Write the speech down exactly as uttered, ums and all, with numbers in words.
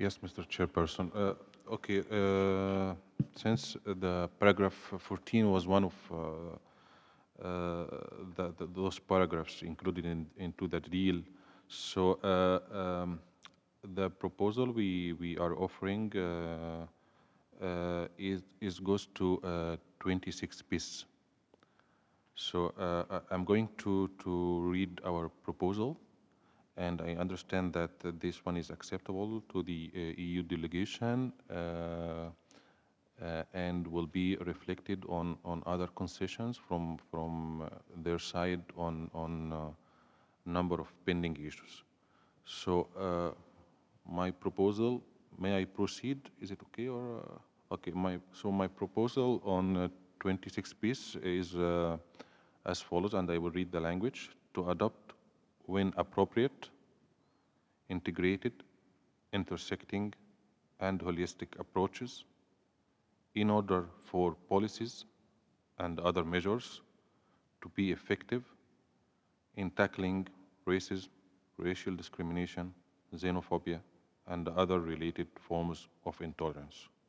Yes, Mister Chairperson. Uh, okay, uh, since the paragraph fourteen was one of uh, uh, the, the, those paragraphs included in, into the deal, so uh, um, the proposal we, we are offering uh, uh, is, is goes to uh, twenty-six piece. So uh, I- I'm going to, to read our proposal, and I understand that uh, this one is acceptable to the uh, E U delegation uh, uh, and will be reflected on, on other concessions from, from uh, their side on, on uh, number of pending issues. So uh, my proposal, may I proceed? Is it okay or? Uh, okay, my, so my proposal on uh, twenty-six piece is uh, as follows, and I will read the language: to adopt, when appropriate, integrated, intersecting, and holistic approaches in order for policies and other measures to be effective in tackling racism, racial discrimination, xenophobia, and other related forms of intolerance.